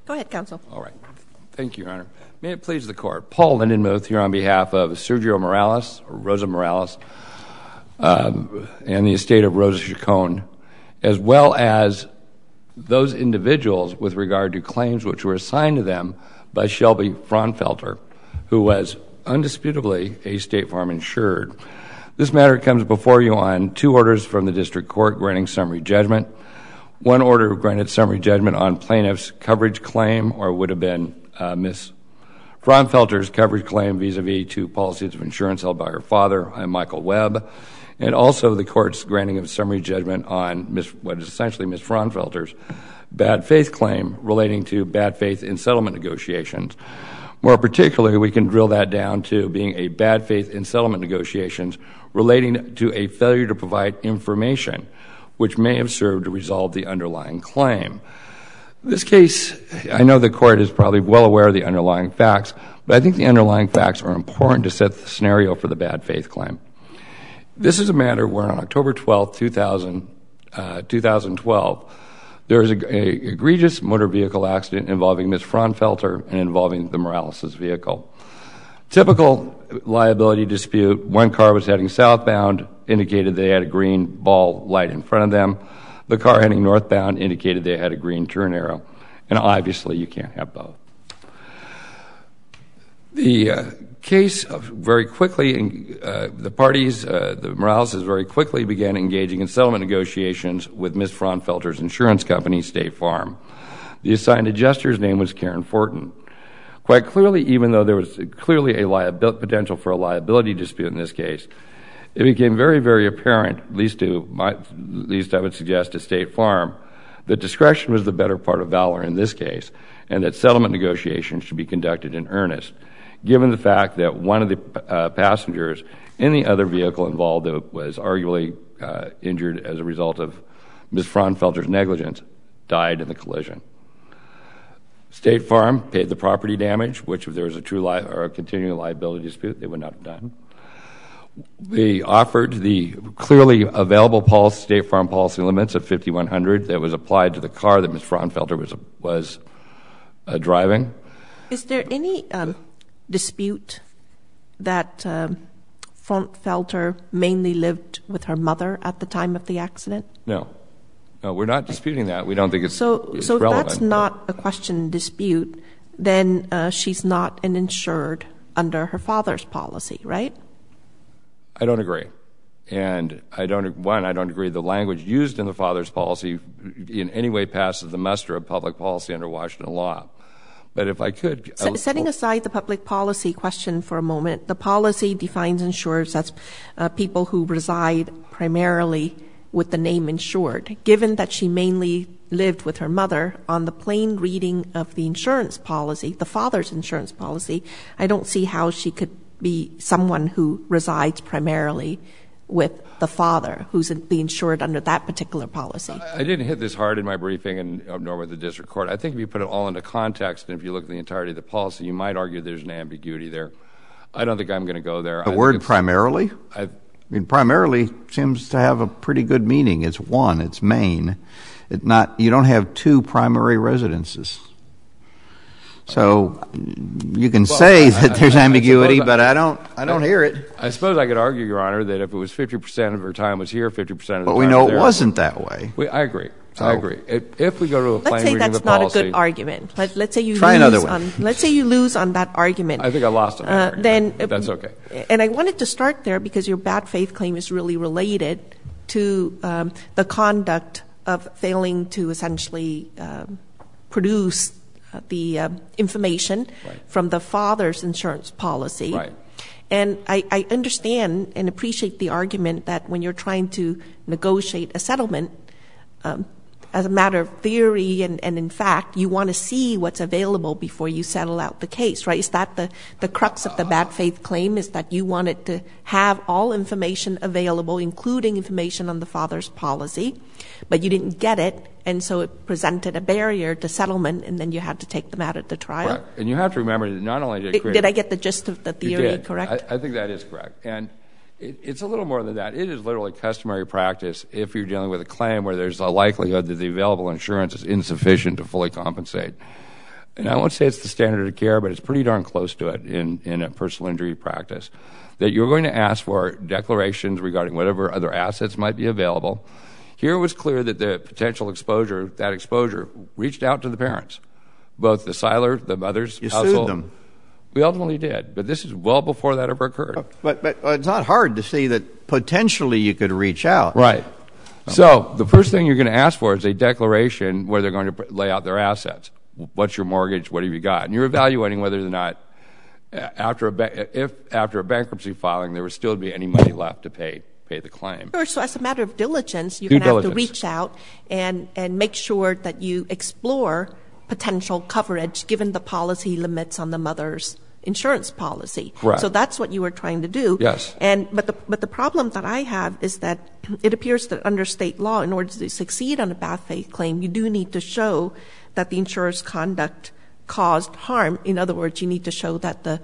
Go ahead, counsel. All right. Thank you, Your Honor. May it please the Court. Paul Lindenmuth here on behalf of Sergio Morales, or Rosa Morales, and the estate of Rosa Chacon, as well as those individuals with regard to claims which were assigned to them by Shelby Fraunfelter, who was undisputably a State Farm insured. This matter comes before you on two orders from the District Court granting summary judgment. One order granted summary judgment on plaintiff's coverage claim, or would have been Ms. Fraunfelter's coverage claim vis-a-vis two policies of insurance held by her father, Michael Webb, and also the Court's granting of summary judgment on what is essentially Ms. Fraunfelter's bad faith claim relating to bad faith in settlement negotiations. More particularly, we can drill that down to being a bad faith in settlement negotiations relating to a failure to provide information which may have served to resolve the underlying claim. This case, I know the Court is probably well aware of the underlying facts, but I think the underlying facts are important to set the scenario for the bad faith claim. This is a matter where on October 12, 2012, there was an egregious motor vehicle accident involving Ms. Fraunfelter and involving the Morales' vehicle. Typical liability dispute, one car was heading southbound, indicated they had a green ball light in front of them. The car heading northbound indicated they had a green turn arrow. And obviously you can't have both. The case very quickly, the parties, the Morales' very quickly began engaging in settlement negotiations with Ms. Fraunfelter's insurance company, State Farm. The assigned adjuster's name was Karen Fortin. Quite clearly, even though there was clearly a potential for a liability dispute in this case, it became very, very apparent, at least I would suggest to State Farm, that discretion was the better part of valor in this case, and that settlement negotiations should be conducted in earnest, given the fact that one of the passengers in the other vehicle involved was arguably injured as a result of Ms. Fraunfelter's negligence, died in the collision. State Farm paid the property damage, which if there was a true or a continuing liability dispute, they would not have done. They offered the clearly available State Farm policy limits of $5,100 that was applied to the car that Ms. Fraunfelter was driving. Is there any dispute that Fraunfelter mainly lived with her mother at the time of the accident? No. No, we're not disputing that. We don't think it's relevant. So if that's not a question dispute, then she's not an insured under her father's policy, right? I don't agree. And I don't agree the language used in the father's policy in any way passes the muster of public policy under Washington law. But if I could... Setting aside the public policy question for a moment, the policy defines insureds as people who reside primarily with the name insured. Given that she mainly lived with her mother, on the plain reading of the insurance policy, the father's insurance policy, I don't see how she could be someone who resides primarily with the father, who's the insured under that particular policy. I didn't hit this hard in my briefing, nor with the district court. I think if you put it all into context, and if you look at the entirety of the policy, you might argue there's an ambiguity there. I don't think I'm going to go there. The word primarily? I mean, primarily seems to have a pretty good meaning. It's one, it's main. You don't have two primary residences. So you can say that there's ambiguity, but I don't hear it. I suppose I could argue, Your Honor, that if it was 50% of her time was here, 50% of the time was there. But we know it wasn't that way. I agree. I agree. If we go to a plain reading of the policy... Let's say that's not a good argument. Let's say you try another one. Let's say you lose on that argument. I think I lost on that argument. Then that's okay. And I wanted to start there because your bad faith claim is really related to the conduct of failing to essentially produce the information from the father's insurance policy. Right. And I understand and appreciate the argument that when you're trying to negotiate a settlement, as a matter of theory and in fact, you want to see what's available before you settle out the case, right? Is that the crux of the bad faith claim, is that you wanted to have all information available, including information on the father's policy, but you didn't get it, and so it presented a barrier to settlement, and then you had to take the matter to trial? Correct. And you have to remember that not only did it create... Did I get the gist of the theory correct? I think that is correct. And it's a little more than that. It is literally customary practice if you're dealing with a claim where there's a likelihood that the available insurance is insufficient to fully compensate. and I won't say it's the standard of care, but it's pretty darn close to it in a personal injury practice, that you're going to ask for declarations regarding whatever other assets might be available. Here it was clear that the potential exposure, that exposure, reached out to the parents, both the Seiler, the mother's household. You sued them. We ultimately did, but this is well before that ever occurred. But it's not hard to see that potentially you could reach out. Right. So the first thing you're going to ask for is a declaration where they're going to lay out their assets. What's your mortgage? What have you got? And you're evaluating whether or not, after a bankruptcy filing, there would still be any money left to pay the claim. Sure, so as a matter of diligence, you're going to have to reach out and make sure that you explore potential coverage given the policy limits on the mother's insurance policy. Correct. So that's what you were trying to do. Yes. But the problem that I have is that it appears that under state law, in order to succeed on a bad faith claim, you do need to show that the insurer's conduct caused harm. In other words, you need to show that the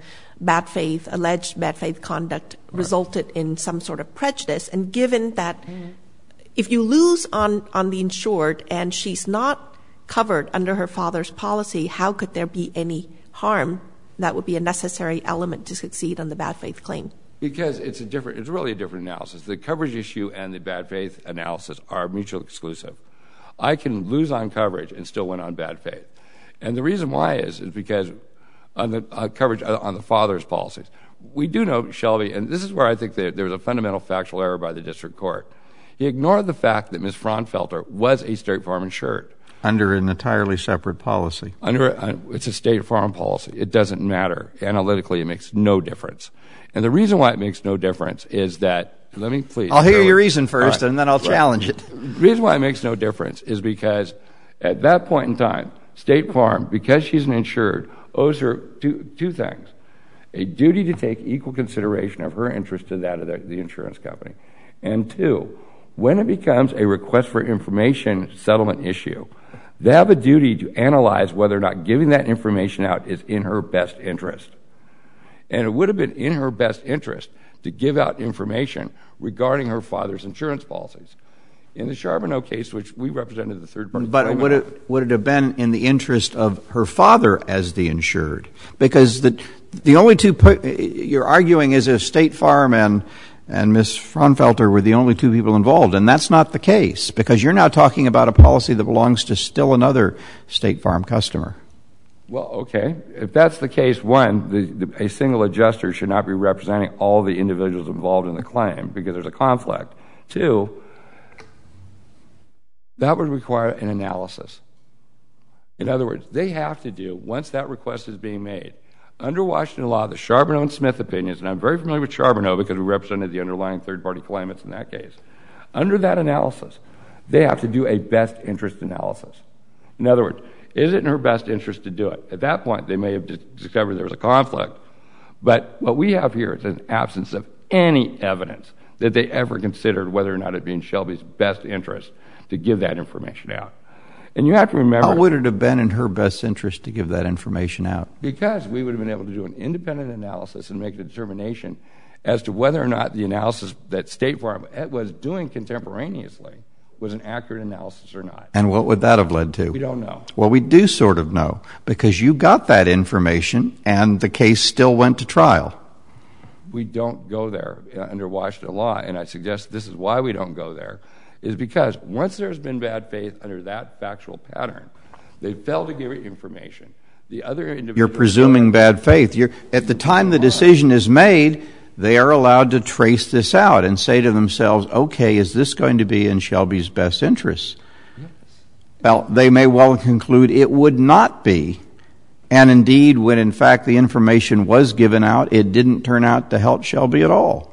alleged bad faith conduct resulted in some sort of prejudice. And given that if you lose on the insured and she's not covered under her father's policy, how could there be any harm that would be a necessary element to succeed on the bad faith claim? Because it's really a different analysis. The coverage issue and the bad faith analysis are mutually exclusive. I can lose on coverage and still win on bad faith. And the reason why is because on the coverage on the father's policies, we do know, Shelby, and this is where I think there was a fundamental factual error by the district court. He ignored the fact that Ms. Fraunfelter was a State Farm insured. Under an entirely separate policy. It's a State Farm policy. It doesn't matter. Analytically, it makes no difference. And the reason why it makes no difference is that, let me please. I'll hear your reason first, and then I'll challenge it. The reason why it makes no difference is because at that point in time, State Farm, because she's an insured, owes her two things. A duty to take equal consideration of her interest to that of the insurance company. And two, when it becomes a request for information settlement issue, they have a duty to analyze whether or not giving that information out is in her best interest. And it would have been in her best interest to give out information regarding her father's insurance policies. In the Charbonneau case, which we represented the third party. But would it have been in the interest of her father as the insured? Because the only two you're arguing is if State Farm and Ms. Fraunfelter were the only two people involved, and that's not the case, because you're now talking about a policy that belongs to still another State Farm customer. Well, okay. If that's the case, one, a single adjuster should not be representing all the individuals involved in the claim because there's a conflict. Two, that would require an analysis. In other words, they have to do, once that request is being made, under Washington law, the Charbonneau and Smith opinions, and I'm very familiar with Charbonneau because we represented the underlying third-party claimants in that case. Under that analysis, they have to do a best interest analysis. In other words, is it in her best interest to do it? At that point, they may have discovered there was a conflict. But what we have here is an absence of any evidence that they ever considered whether or not it be in Shelby's best interest to give that information out. And you have to remember... How would it have been in her best interest to give that information out? Because we would have been able to do an independent analysis and make a determination as to whether or not the analysis that State Farm was doing contemporaneously was an accurate analysis or not. And what would that have led to? We don't know. Well, we do sort of know, because you got that information and the case still went to trial. We don't go there under Washington law, and I suggest this is why we don't go there, is because once there's been bad faith under that factual pattern, they fail to give information. The other individuals... You're presuming bad faith. At the time the decision is made, they are allowed to trace this out and say to themselves, okay, is this going to be in Shelby's best interest? Yes. Well, they may well conclude it would not be. And indeed, when in fact the information was given out, it didn't turn out to help Shelby at all.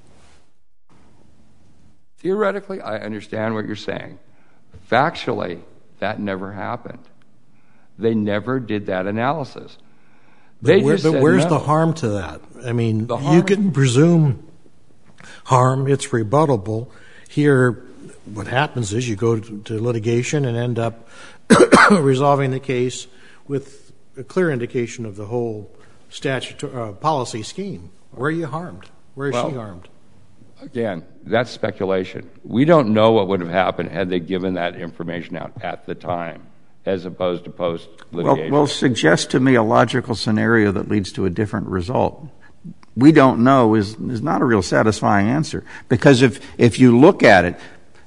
Theoretically, I understand what you're saying. Factually, that never happened. They never did that analysis. But where's the harm to that? I mean, you can presume harm. It's rebuttable. Here, what happens is you go to litigation and end up resolving the case with a clear indication of the whole policy scheme. Where are you harmed? Where is she harmed? Again, that's speculation. We don't know what would have happened had they given that information out at the time. as opposed to post-litigation. Well, suggest to me a logical scenario that leads to a different result. We don't know is not a real satisfying answer, because if you look at it,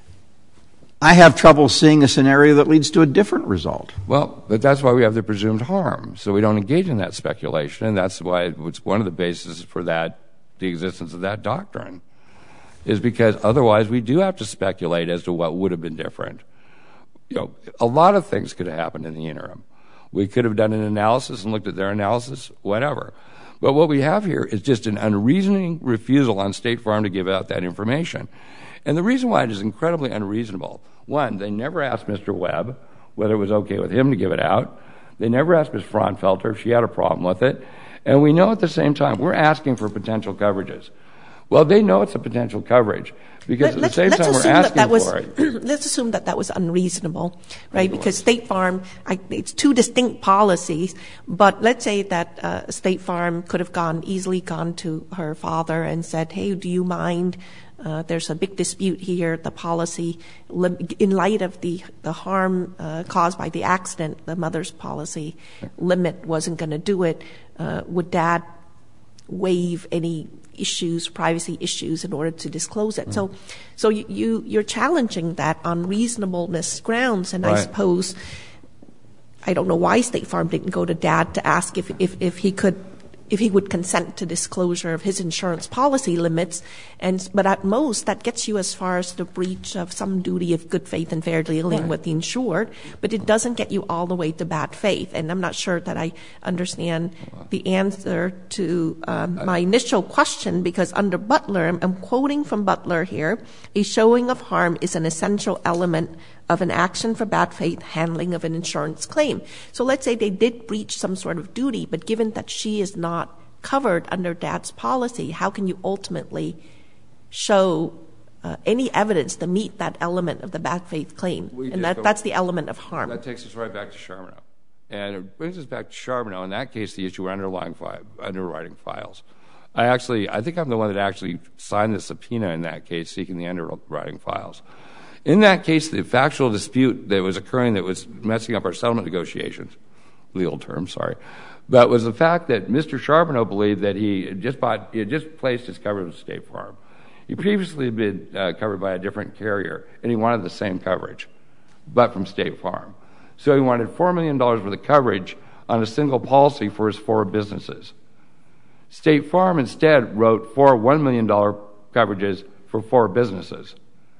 I have trouble seeing a scenario that leads to a different result. Well, but that's why we have the presumed harm, so we don't engage in that speculation, and that's why it's one of the bases for that, the existence of that doctrine, is because otherwise we do have to speculate as to what would have been different. You know, a lot of things could have happened in the interim. We could have done an analysis and looked at their analysis, whatever. But what we have here is just an unreasoning refusal on State Farm to give out that information. And the reason why it is incredibly unreasonable, one, they never asked Mr. Webb whether it was okay with him to give it out. They never asked Ms. Fraunfelter if she had a problem with it. And we know at the same time we're asking for potential coverages. Well, they know it's a potential coverage because at the same time we're asking for it. Let's assume that was unreasonable, right? Because State Farm, it's two distinct policies, but let's say that State Farm could have easily gone to her father and said, hey, do you mind? There's a big dispute here. The policy, in light of the harm caused by the accident, the mother's policy limit wasn't going to do it. Would Dad waive any issues, privacy issues, in order to disclose it? So you're challenging that on reasonableness grounds, and right. I suppose I don't know why State Farm didn't go to Dad to ask if he would consent to disclosure of his insurance policy limits, but at most that gets you as far as the breach of some duty of good faith and fair dealing right. with the insured, but it doesn't get you all the way to bad faith. And I'm not sure that I understand the answer to my initial question, because under Butler, I'm quoting from Butler here, a showing of harm is an essential element of an action for bad faith handling of an insurance claim. So let's say they did breach some sort of duty, but given that she is not covered under Dad's policy, how can you ultimately show any evidence to meet that element of the bad faith claim? And that's the element of harm. That takes us right back to Charbonneau. And it brings us back to Charbonneau. In that case, the issue were underwriting files. I think I'm the one that actually signed the subpoena in that case, seeking the underwriting files. In that case, the factual dispute that was occurring that was messing up our settlement negotiations, legal term, sorry, but was the fact that Mr. Charbonneau believed that he had just placed his coverage with State Farm. He previously had been covered by a different carrier, and he wanted the same coverage, but from State Farm. So he wanted $4 million worth of coverage on a single policy for his 4 businesses. State Farm instead wrote 4 $1 million coverages for 4 businesses.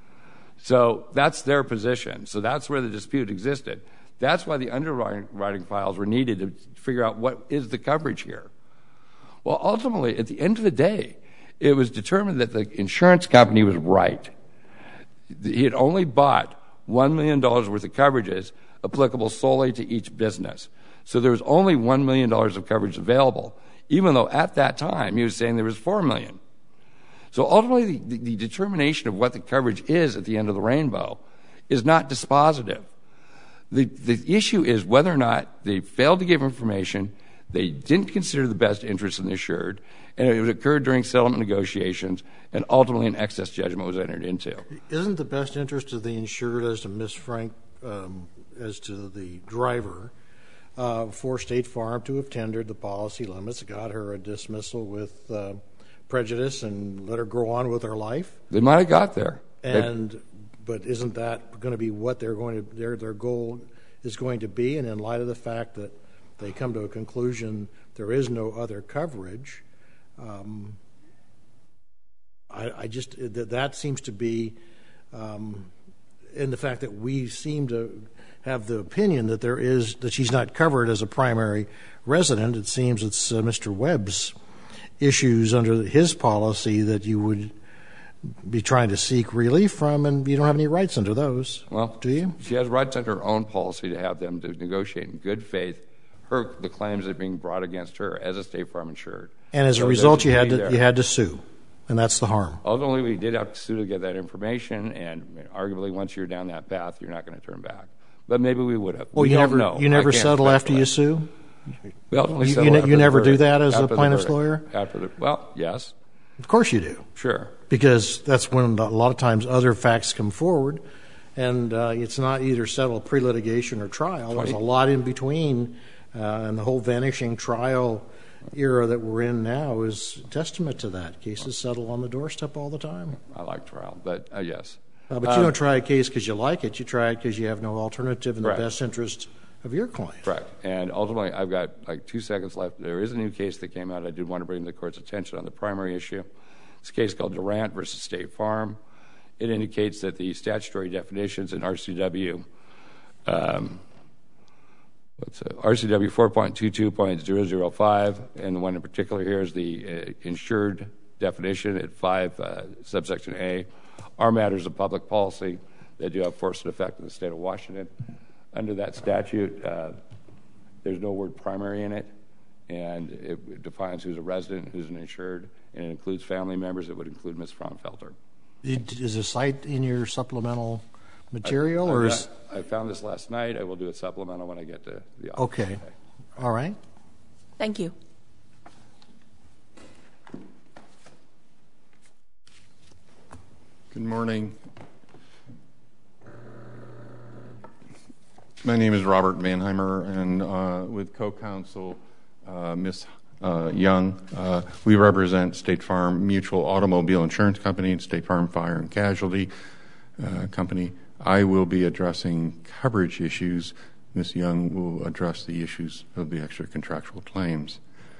So that's their position. So that's where the dispute existed. That's why the underwriting files were needed to figure out what is the coverage here. Well, ultimately, at the end of the day, it was determined that the insurance company was right. He had only bought $1 million worth of coverages applicable solely to each business. So there was only $1 million of coverage available, even though at that time he was saying there was $4 million. So ultimately, the determination of what the coverage is at the end of the rainbow is not dispositive. The issue is whether or not they failed to give information, they didn't consider the best interest in the insured, and it occurred during settlement negotiations, and ultimately an excess judgment was entered into. Isn't the best interest of the insured, as to Ms. Frank, as to the driver, for State Farm to have tendered the policy limits, got her a dismissal with prejudice, and let her go on with her life? They might have got there. But isn't that going to be what they're going to, their goal is going to be? And in light of the fact that they come to a conclusion there is no other coverage, that seems to be, in the fact that we seem to have the opinion that that she's not covered as a primary resident. It seems it's Mr. Webb's issues under his policy that you would be trying to seek relief from, and you don't have any rights under those, do you? She has rights under her own policy to have them to negotiate in good faith the claims that are being brought against her as a State Farm insured. And as a result, you had to sue, and that's the harm. Ultimately, we did have to sue to get that information, and arguably once you're down that path, you're not going to turn back. But maybe we would have. Well, you never settle after you sue? You never do that as a plaintiff's lawyer? Well, yes. Of course you do. Sure. Because that's when a lot of times other facts come forward, and it's not either settled pre-litigation or trial. There's a lot in between, and the whole vanishing trial era that we're in now is testament to that. Cases settle on the doorstep all the time. I like trial, but yes. But you don't try a case because you like it. You try it because you have no alternative in the best interest of your client. Correct. And ultimately, I've got like 2 seconds left. There is a new case that came out. I did want to bring the court's attention on the primary issue. It's a case called Durant versus State Farm. It indicates that the statutory definitions in RCW, RCW 4.22.005, and the one in particular here is the insured definition at 5 subsection A, are matters of public policy that do have force and effect in the state of Washington. Under that statute, there's no word primary in it, and it defines who's a resident, who's an insured, and it includes family members. It would include Ms. Fraunfelter. Is a cite in your supplemental material? I found this last night. I will do a supplemental when I get to the office. Okay. All right. Thank you. Good morning. My name is Robert Manheimer, and with co-counsel Ms. Young, we represent State Farm Mutual Automobile Insurance Company and State Farm Fire and Casualty Company. I will be addressing coverage issues. Ms. Young will address the issues of the extra contractual claims.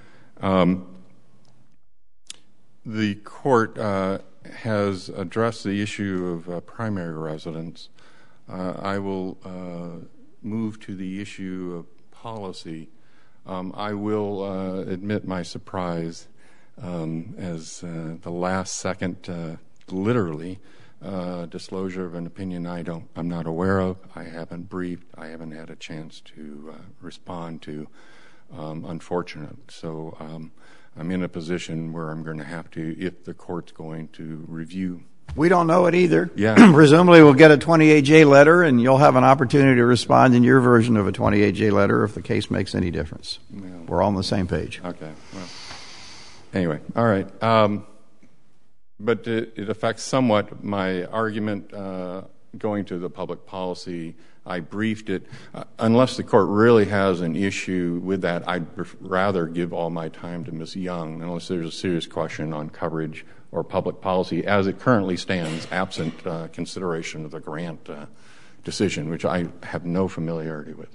The court has addressed the issue of primary residence. I will move to the issue of policy. I will admit my surprise as the last second, literally, disclosure of an opinion I'm not aware of. I haven't briefed. I haven't had a chance to respond to. Unfortunate. So I'm in a position where I'm going to have to, if the court's going to review. We don't know it either. Yeah. Presumably we'll get a 28J letter, and you'll have an opportunity to respond in your version of a 28J letter if the case makes any difference. Yeah. We're all on the same page. Okay. Well, anyway, all right. But it affects somewhat my argument going to the public policy. I briefed it. Unless the court really has an issue with that, I'd rather give all my time to Ms. Young, unless there's a serious question on coverage or public policy as it currently stands, absent consideration of the grant decision, which I have no familiarity with.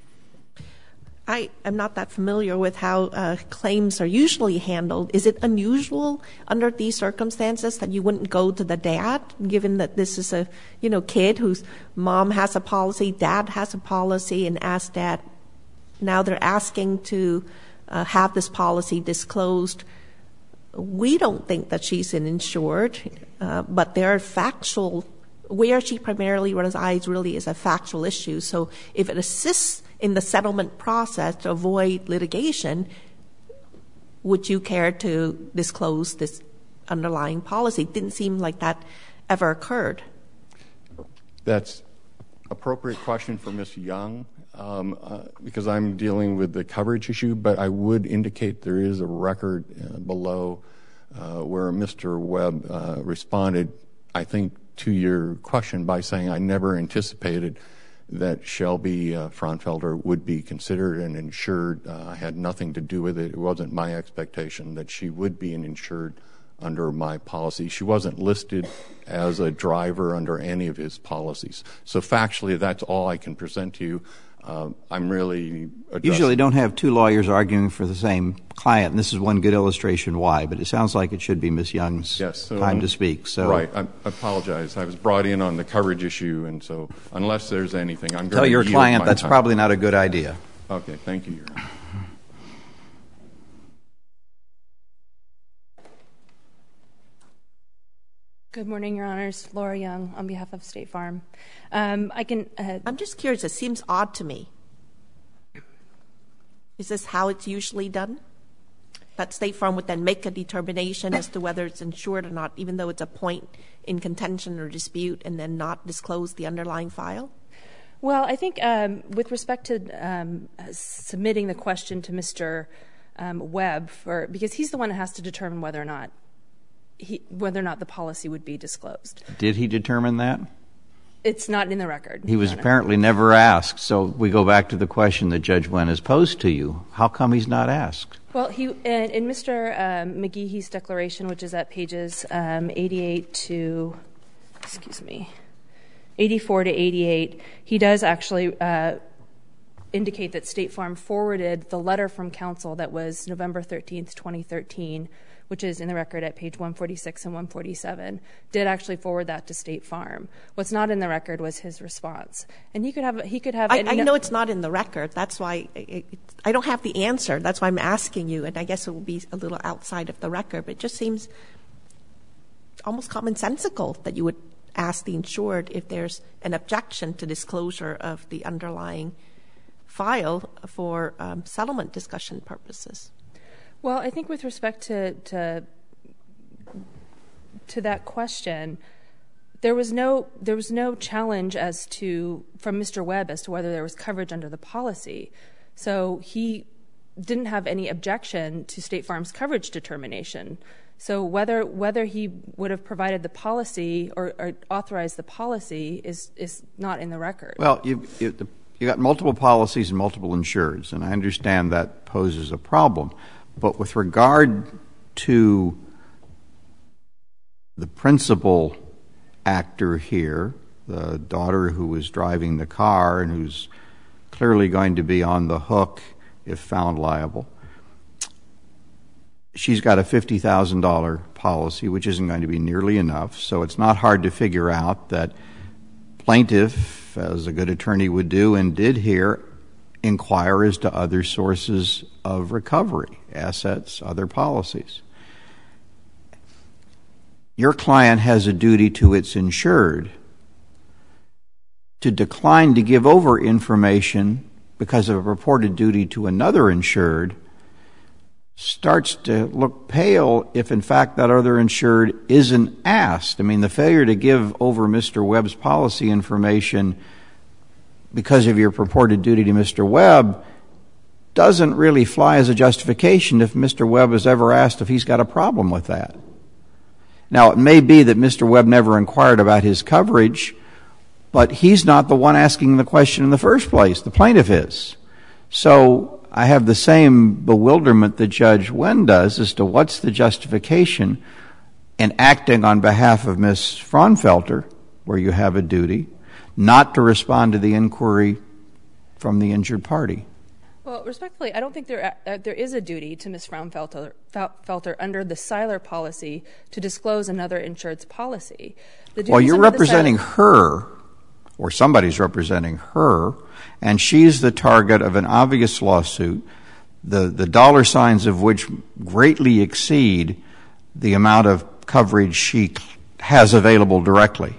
I am not that familiar with how claims are usually handled. Is it unusual under these circumstances that you wouldn't go to the dad, given that this is a kid whose mom has a policy, dad has a policy, and ask dad? Now they're asking to have this policy disclosed. We don't think that she's an insured, but there are factual, where she primarily resides really is a factual issue. So if it assists in the settlement process to avoid litigation, would you care to disclose this underlying policy? It didn't seem like that ever occurred. That's appropriate question for Ms. Young, because I'm dealing with the coverage issue, but I would indicate there is a record below where Mr. Webb responded, I think, to your question by saying I never anticipated that Shelby Fraunfelter would be considered an insured. I had nothing to do with it. It wasn't my expectation that she would be an insured under my policy. She wasn't listed as a driver under any of his policies. So factually, that's all I can present to you. I'm really addressing. Usually don't have two lawyers arguing for the same client, and this is one good illustration why, but it sounds like it should be Ms. Young's time to speak. So. Right. I apologize. I was brought in on the coverage issue, and so unless there's anything, I'm going to tell your yield client my that's time. Probably not a good idea. Okay. Thank you, Your Honor. Good morning, Your Honors. Laura Young on behalf of State Farm. I'm just curious. It seems odd to me. Is this how it's usually done? That State Farm would then make a determination as to whether it's insured or not, even though it's a point in contention or dispute, and then not disclose the underlying file? Well, I think with respect to submitting the question to Mr. Webb, because he's the one that has to determine whether or not the policy would be disclosed. Did he determine that? It's not in the record. He was apparently never asked. So we go back to the question that Judge Wen has posed to you. How come he's not asked? Well, in Mr. McGeehee's declaration, which is at pages 84 to 88, he does actually indicate that State Farm forwarded the letter from counsel that was November 13th, 2013, which is in the record at page 146 and 147, did actually forward that to State Farm. What's not in the record was his response. And he could have. I know it's not in the record. That's why I don't have the answer. That's why I'm asking you, and I guess it will be a little outside of the record. But it just seems almost commonsensical that you would ask the insured if there's an objection to disclosure of the underlying file for settlement discussion purposes. Well, I think with respect to that question, there was no challenge from Mr. Webb as to whether there was coverage under the policy. So he didn't have any objection to State Farm's coverage determination. So whether he would have provided the policy or authorized the policy is not in the record. Well, you got multiple policies and multiple insureds, and I understand that poses a problem. But with regard to the principal actor here, the daughter who was driving the car and who's clearly going to be on the hook if found liable, she's got a $50,000 policy, which isn't going to be nearly enough. So it's not hard to figure out that plaintiff, as a good attorney would do and did here, inquire as to other sources of recovery, assets, other policies. Your client has a duty to its insured to decline to give over information because of a purported duty to another insured starts to look pale if, in fact, that other insured isn't asked. I mean, the failure to give over Mr. Webb's policy information because of your purported duty to Mr. Webb doesn't really fly as a justification if Mr. Webb is ever asked if he's got a problem with that. Now, it may be that Mr. Webb never inquired about his coverage, but he's not the one asking the question in the first place. The plaintiff is. So I have the same bewilderment that Judge Wen does as to what's the justification in acting on behalf of Ms. Fraunfelter, where you have a duty, not to respond to the inquiry from the injured party. Well, respectfully, I don't think there is a duty to Ms. Fraunfelter under the Seiler policy to disclose another insured's policy. Well, you're representing her, or somebody's representing her, and she's the target of an obvious lawsuit, the dollar signs of which greatly exceed the amount of coverage she has available directly.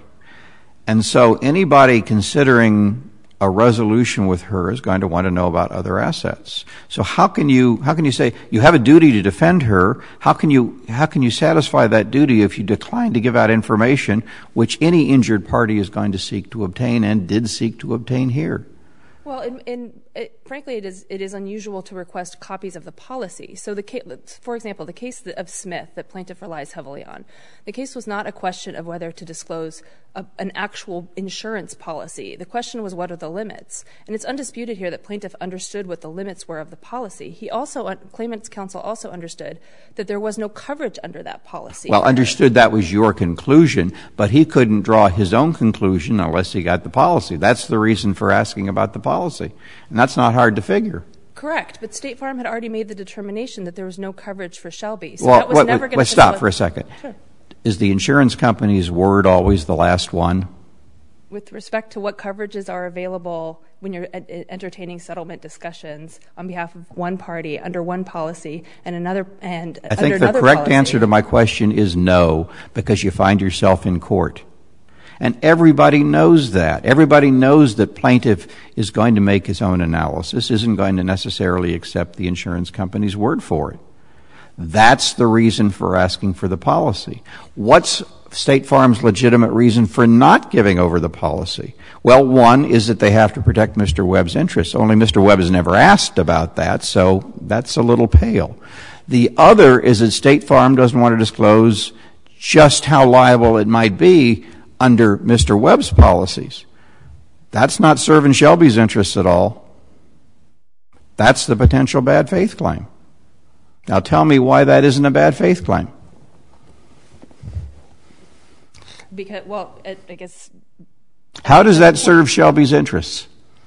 And so anybody considering a resolution with her is going to want to know about other assets. So how can you say you have a duty to defend her? How can you satisfy that duty if you decline to give out information which any injured party is going to seek to obtain and did seek to obtain here? Well, frankly, it is unusual to request copies of the policy. So, for example, the case of Smith that plaintiff relies heavily on, the case was not a question of whether to disclose an actual insurance policy. The question was, what are the limits? And it's undisputed here that plaintiff understood what the limits were of the policy. He also, claimant's counsel also understood that there was no coverage under that policy. Well, understood that was your conclusion, but he couldn't draw his own conclusion unless he got the policy. That's the reason for asking about the policy. And that's not hard to figure. Correct, but State Farm had already made the determination that there was no coverage for Shelby. So well, that was never going to let's stop for a second. Sure. Is the insurance company's word always the last one? With respect to what coverages are available when you're entertaining settlement discussions on behalf of one party under one policy and another and I think the correct answer to my question is no, because you find yourself in court. And everybody knows that. Everybody knows that plaintiff is going to make his own analysis, isn't going to necessarily accept the insurance company's word for it. That's the reason for asking for the policy. What's State Farm's legitimate reason for not giving over the policy? Well, one is that they have to protect Mr. Webb's interests. Only Mr. Webb has never asked about that, so that's a little pale. The other is that State Farm doesn't want to disclose just how liable it might be under Mr. Webb's policies. That's not serving Shelby's interests at all. That's the potential bad faith claim. Now tell me why that isn't a bad faith claim. Because, well, I guess... How does that serve Shelby's interests?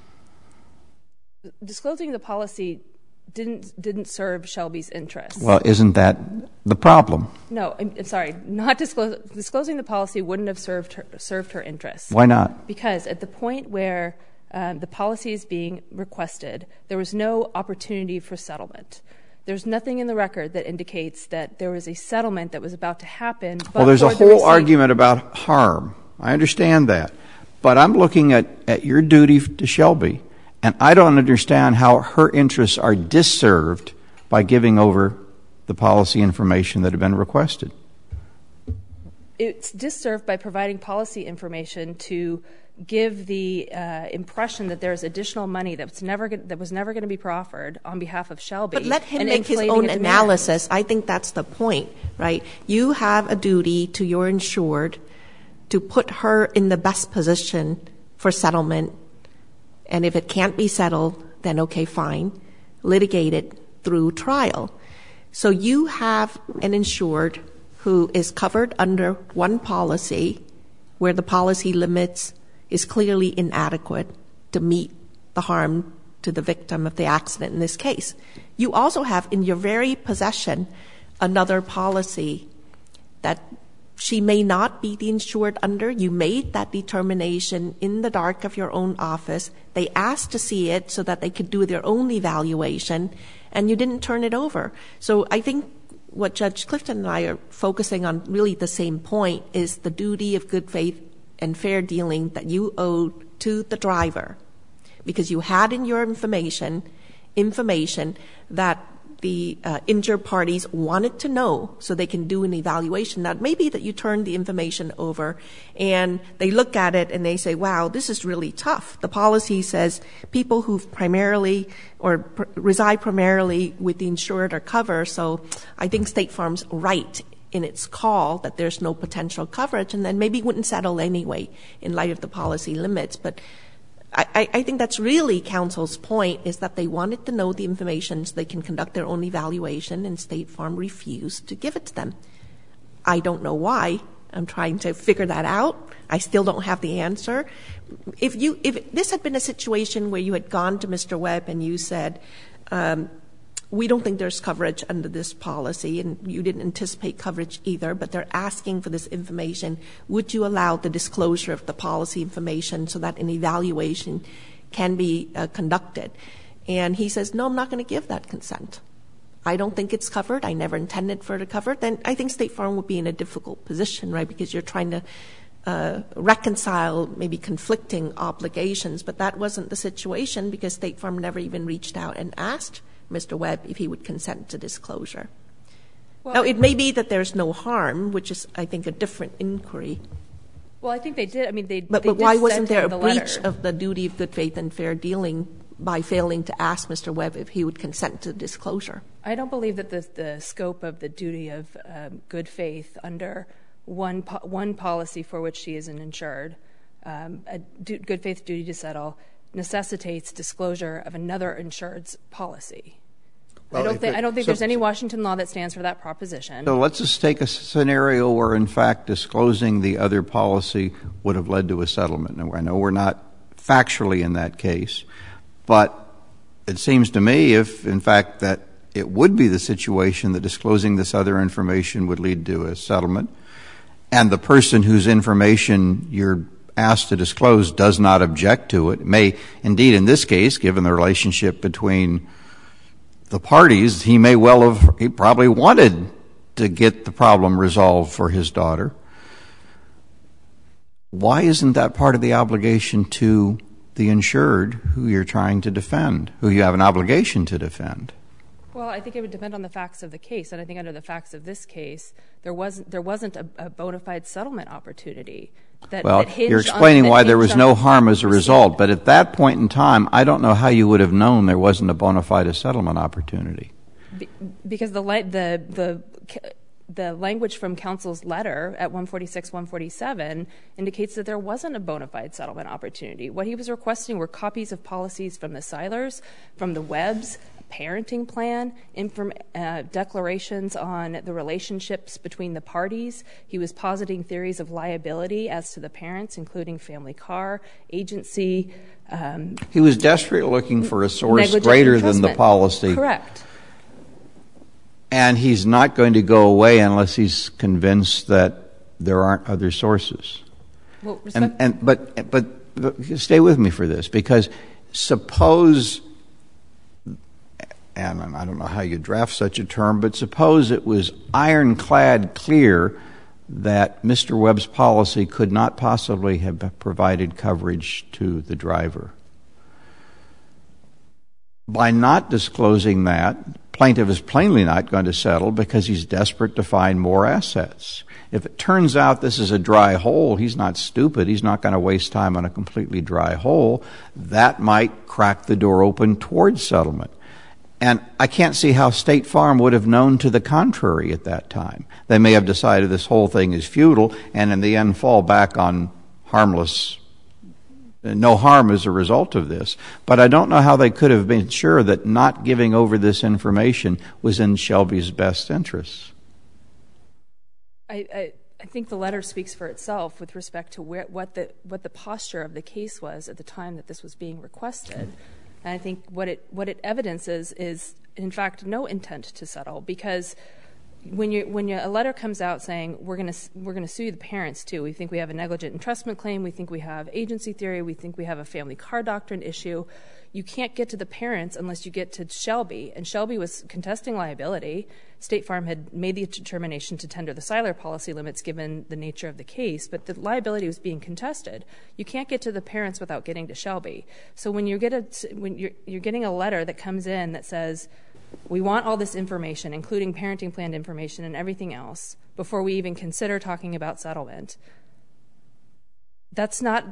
Disclosing the policy didn't serve Shelby's interests. Well, isn't that the problem? No, I'm sorry. Not disclosing the policy wouldn't have served her interests. Why not? Because at the point where the policy is being requested, there was no opportunity for settlement. There's nothing in the record that indicates that there was a settlement that was about to happen. Well, there's a whole argument about harm. I understand that. But I'm looking at your duty to Shelby, and I don't understand how her interests are disserved by giving over the policy information that had been requested. It's disserved by providing policy information to give the impression that there's additional money that was never going to be proffered on behalf of Shelby. But let him make his own analysis. I think that's the point, right? You have a duty to your insured to put her in the best position for settlement. And if it can't be settled, then okay, fine. Litigate it through trial. So you have an insured who is covered under one policy where the policy limits is clearly inadequate to meet the harm to the victim of the accident in this case. You also have in your very possession another policy that she may not be the insured under. You made that determination in the dark of your own office. They asked to see it so that they could do their own evaluation, and you didn't turn it over. So I think what Judge Clifton and I are focusing on, really the same point, is the duty of good faith and fair dealing that you owe to the driver, because you had in your information that the injured parties wanted to know so they can do an evaluation. Now, it may be that you turn the information over and they look at it and they say, wow, this is really tough. The policy says people who primarily or reside primarily with the insured are covered, so I think State Farm's right in its call that there's no potential coverage, and then maybe wouldn't settle anyway in light of the policy limits. But I think that's really counsel's point, is that they wanted to know the information so they can conduct their own evaluation, and State Farm refused to give it to them. I don't know why. I'm trying to figure that out. I still don't have the answer. If this had been a situation where you had gone to Mr. Webb and you said, we don't think there's coverage under this policy, and you didn't anticipate coverage either, but they're asking for this information, would you allow the disclosure of the policy information so that an evaluation can be conducted? And he says, no, I'm not going to give that consent. I don't think it's covered. I never intended for it to cover. Then I think State Farm would be in a difficult position, right, because you're trying to reconcile maybe conflicting obligations, but that wasn't the situation because State Farm never even reached out and asked Mr. Webb if he would consent to disclosure. Well, now, it may be that there's no harm, which is, I think, a different inquiry. Well, I think they did. I mean, they But why wasn't there a breach of the duty of good faith and fair dealing by failing to ask Mr. Webb if he would consent to disclosure? I don't believe that the scope of the duty of good faith under one policy for which she is an insured, a good faith duty to settle, necessitates disclosure of another insured's policy. Well, I don't think there's any Washington law that stands for that proposition. So let's just take a scenario where, in fact, disclosing the other policy would have led to a settlement. Now, I know we're not factually in that case, but it seems to me if, in fact, that it would be the situation that disclosing this other information would lead to a settlement, and the person whose information you're asked to disclose does not object to it, may indeed in this case, given the relationship between the parties, he probably wanted to get the problem resolved for his daughter. Why isn't that part of the obligation to the insured who you're trying to defend, who you have an obligation to defend? Well, I think it would depend on the facts of the case, and I think under the facts of this case, there wasn't a bona fide settlement opportunity. Well, you're explaining why there was no harm as a result, but at that point in time, I don't know how you would have known there wasn't a bona fide settlement opportunity. Because the language from counsel's letter at 146, 147 indicates that there wasn't a bona fide settlement opportunity. What he was requesting were copies of policies from the Seilers, from the Webbs, parenting plan, declarations on the relationships between the parties. He was positing theories of liability as to the parents, including family car, agency. He was desperately looking for a source greater than the policy. Correct. And he's not going to go away unless he's convinced that there aren't other sources. Well, but stay with me for this, because suppose, and I don't know how you draft such a term, but suppose it was ironclad clear that Mr. Webb's policy could not possibly have provided coverage to the driver. By not disclosing that, plaintiff is plainly not going to settle because he's desperate to find more assets. If it turns out this is a dry hole, he's not stupid. He's not going to waste time on a completely dry hole. That might crack the door open towards settlement. And I can't see how State Farm would have known to the contrary at that time. They may have decided this whole thing is futile and in the end fall back on harmless, no harm as a result of this. But I don't know how they could have been sure that not giving over this information was in Shelby's best interests. I think the letter speaks for itself with respect to what the posture of the case was at the time that this was being requested. And I think what it evidences is, in fact, no intent to settle, because when a letter comes out saying we're going to sue the parents too, we think we have a negligent entrustment claim, we think we have agency theory, we think we have a family car doctrine issue, you can't get to the parents unless you get to Shelby. And Shelby was contesting liability. State Farm had made the determination to tender the Seiler policy limits given the nature of the case, but the liability was being contested. You can't get to the parents without getting to Shelby. So when you're getting a letter that comes in that says, we want all this information, including parenting plan information and everything else, before we even consider talking about settlement, that's not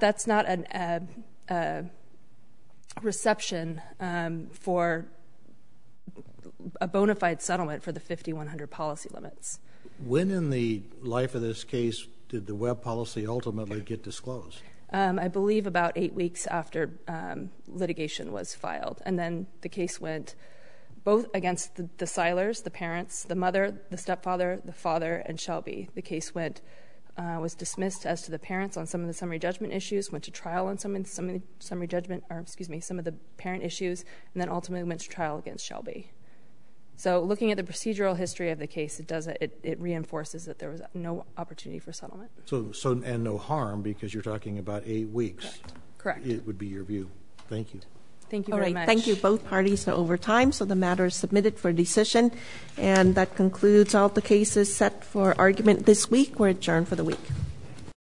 a reception for a bona fide settlement for the 5,100 policy limits. When in the life of this case did the Webb policy ultimately get disclosed? I believe about 8 weeks after litigation was filed. And then the case went both against the Seilers, the parents, the mother, the stepfather, the father, and Shelby. The case was dismissed as to the parents on some of the summary judgment issues, went to trial on some of the summary judgment, some of the parent issues, and then ultimately went to trial against Shelby. So looking at the procedural history of the case, it reinforces that there was no opportunity for settlement. So and no harm, because you're talking about 8 weeks. Correct. It would be your view. Thank you. Thank you very much. All right. Thank you. Both parties are over time, so the matter is submitted for decision. And that concludes all the cases set for argument this week. We're adjourned for the week.